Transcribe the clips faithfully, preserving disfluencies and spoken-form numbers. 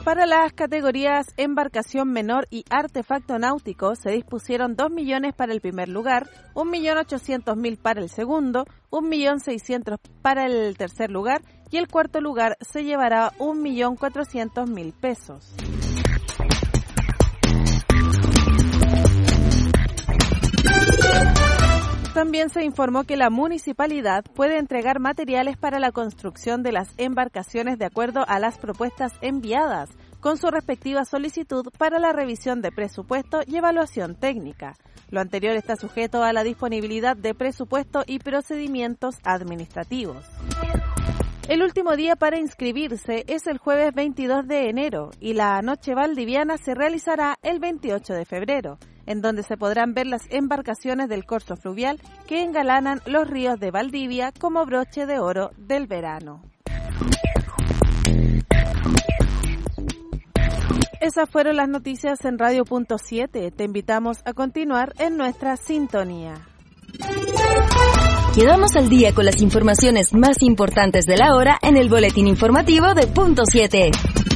Para las categorías embarcación menor y artefacto náutico se dispusieron dos millones para el primer lugar, un millón ochocientos mil para el segundo, un millón seiscientos para el tercer lugar y el cuarto lugar se llevará un millón cuatrocientos mil pesos. También se informó que la municipalidad puede entregar materiales para la construcción de las embarcaciones de acuerdo a las propuestas enviadas, con su respectiva solicitud para la revisión de presupuesto y evaluación técnica. Lo anterior está sujeto a la disponibilidad de presupuesto y procedimientos administrativos. El último día para inscribirse es el jueves veintidós de enero y la Noche Valdiviana se realizará el veintiocho de febrero, en donde se podrán ver las embarcaciones del corso fluvial que engalanan los ríos de Valdivia como broche de oro del verano. Esas fueron las noticias en Radio Punto siete. Te invitamos a continuar en nuestra sintonía. Quedamos al día con las informaciones más importantes de la hora en el boletín informativo de Punto siete.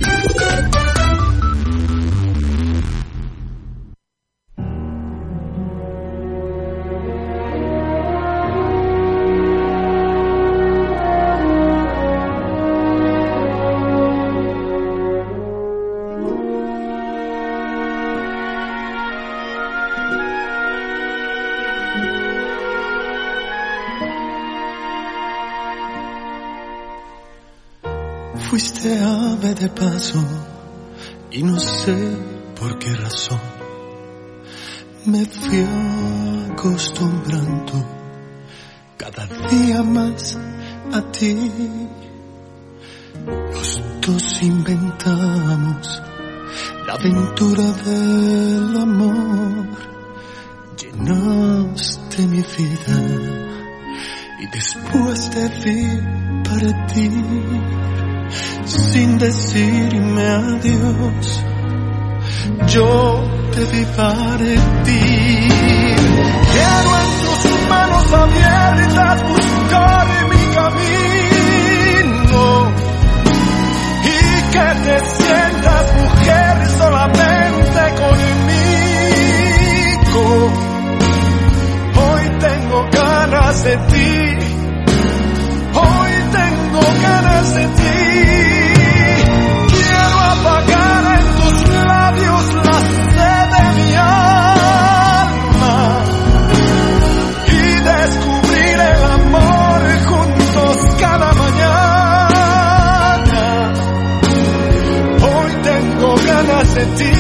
Fuiste ave de paso y no sé por qué razón me fui acostumbrando cada día más a ti. Los dos inventamos la aventura del amor, llenaste mi vida y después te vi partir. Sin decirme adiós, yo te vi partir. Quiero en tus manos abiertas buscar mi camino y que te sientas mujer solamente conmigo. Hoy tengo ganas de ti, hoy tengo ganas de ti. Apagar en tus labios la sed de mi alma y descubrir el amor juntos cada mañana. Hoy tengo ganas de ti,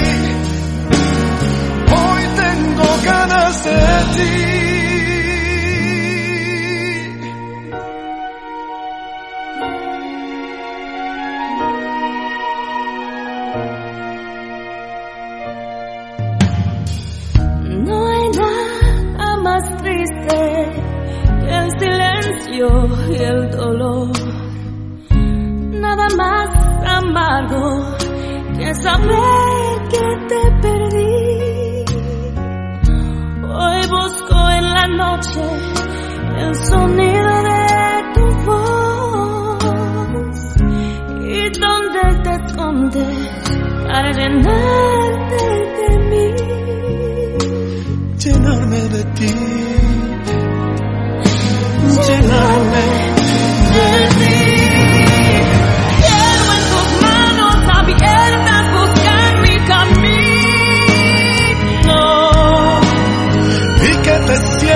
hoy tengo ganas de ti. Y el dolor, nada más amargo que saber que te perdí. Hoy busco en la noche el sonido de tu voz y donde te escondes para llenarte de mí, llenarme de ti, llenarme de ti. Quiero en tus manos abiertas buscar mi camino y que te sientas